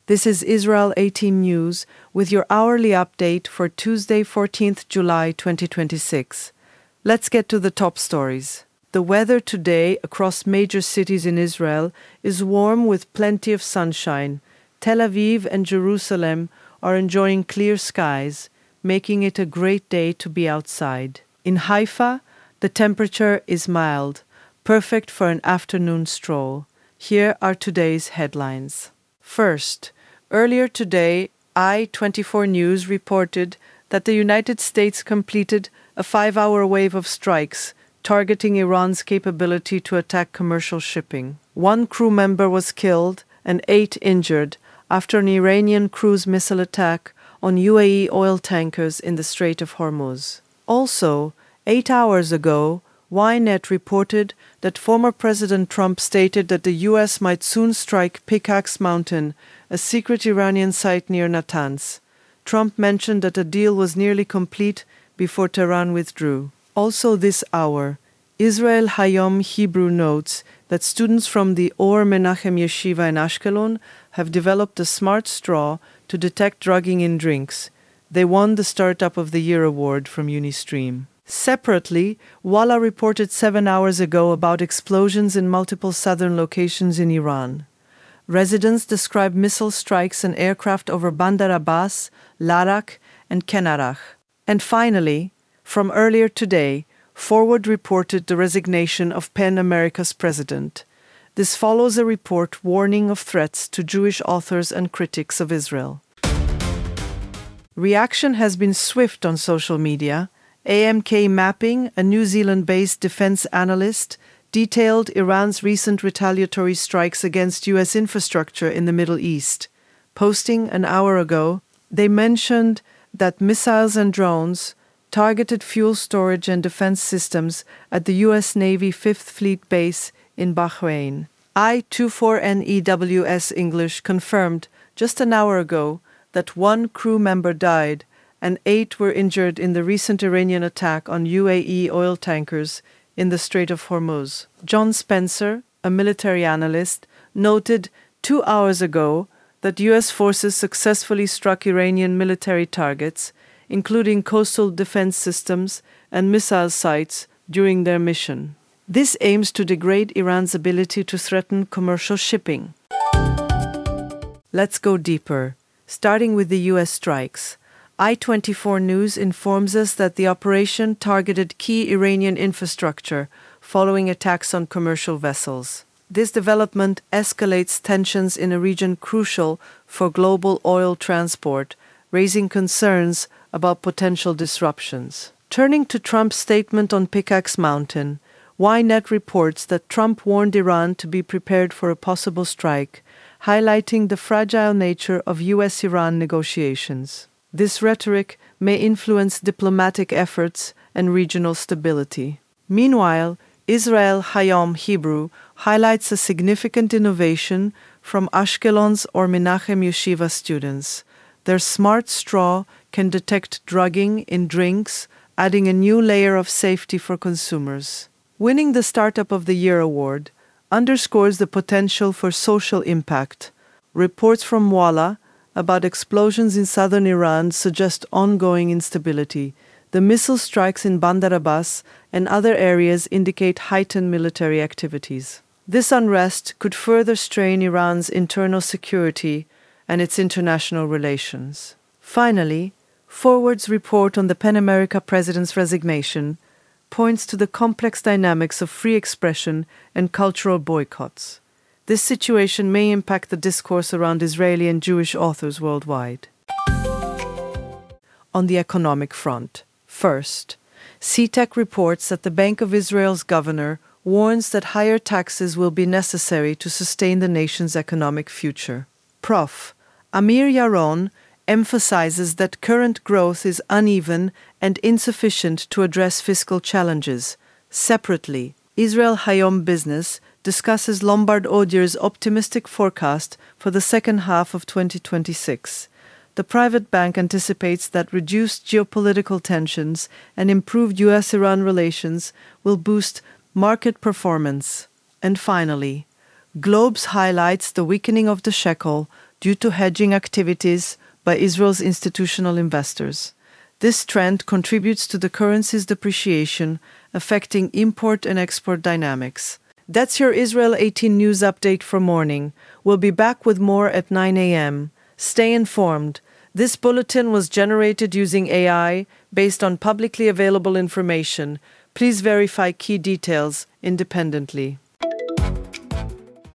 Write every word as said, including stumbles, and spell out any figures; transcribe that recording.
This is Israel eighteen News with your hourly update for Tuesday, fourteenth of July, twenty twenty-six. Let's get to the top stories. The weather today across major cities in Israel is warm with plenty of sunshine. Tel Aviv and Jerusalem are enjoying clear skies, making it a great day to be outside. In Haifa, the temperature is mild, perfect for an afternoon stroll. Here are today's headlines. First, earlier today, I twenty-four News reported that the United States completed a five-hour wave of strikes targeting Iran's capability to attack commercial shipping. One crew member was killed and eight injured after an Iranian cruise missile attack on U A E oil tankers in the Strait of Hormuz. Also, eight hours ago, Ynet reported that former President Trump stated that the U S might soon strike Pickaxe Mountain, a secret Iranian site near Natanz. Trump mentioned that a deal was nearly complete before Tehran withdrew. Also this hour, Israel Hayom Hebrew notes that students from the Or Menachem Yeshiva in Ashkelon have developed a smart straw to detect drugging in drinks. They won the Startup of the Year award from Unistream. Separately, Walla reported seven hours ago about explosions in multiple southern locations in Iran. Residents describe missile strikes and aircraft over Bandar Abbas, Larak, and Kenarach. And finally, from earlier today, Forward reported the resignation of PEN America's president. This follows a report warning of threats to Jewish authors and critics of Israel. Reaction has been swift on social media. A M K Mapping, a New Zealand-based defense analyst, detailed Iran's recent retaliatory strikes against U S infrastructure in the Middle East. Posting an hour ago, they mentioned that missiles and drones targeted fuel storage and defense systems at the U S Navy Fifth Fleet Base in Bahrain. I twenty-four N E W S English confirmed just an hour ago that one crew member died and eight were injured in the recent Iranian attack on U A E oil tankers in the Strait of Hormuz. John Spencer, a military analyst, noted two hours ago that U S forces successfully struck Iranian military targets, including coastal defense systems and missile sites, during their mission. This aims to degrade Iran's ability to threaten commercial shipping. Let's go deeper, starting with the U S strikes. I twenty-four News informs us that the operation targeted key Iranian infrastructure following attacks on commercial vessels. This development escalates tensions in a region crucial for global oil transport, raising concerns about potential disruptions. Turning to Trump's statement on Pickaxe Mountain, Ynet reports that Trump warned Iran to be prepared for a possible strike, highlighting the fragile nature of U S Iran negotiations. This rhetoric may influence diplomatic efforts and regional stability. Meanwhile, Israel Hayom Hebrew highlights a significant innovation from Ashkelon's Or Menachem Yeshiva students. Their smart straw can detect drugging in drinks, adding a new layer of safety for consumers. Winning the Startup of the Year award underscores the potential for social impact. Reports from Walla about explosions in southern Iran suggest ongoing instability. The missile strikes in Bandar Abbas and other areas indicate heightened military activities. This unrest could further strain Iran's internal security and its international relations. Finally, Forward's report on the PEN America president's resignation points to the complex dynamics of free expression and cultural boycotts. This situation may impact the discourse around Israeli and Jewish authors worldwide. On the economic front, first, C T E C reports that the Bank of Israel's governor warns that higher taxes will be necessary to sustain the nation's economic future. Professor Amir Yaron emphasizes that current growth is uneven and insufficient to address fiscal challenges. Separately, Israel Hayom Business discusses Lombard Odier's optimistic forecast for the second half of twenty twenty-six. The private bank anticipates that reduced geopolitical tensions and improved U S Iran relations will boost market performance. And finally, Globes highlights the weakening of the shekel due to hedging activities by Israel's institutional investors. This trend contributes to the currency's depreciation, affecting import and export dynamics. That's your Israel eighteen News Update for morning. We'll be back with more at nine a.m. Stay informed. This bulletin was generated using A I based on publicly available information. Please verify key details independently.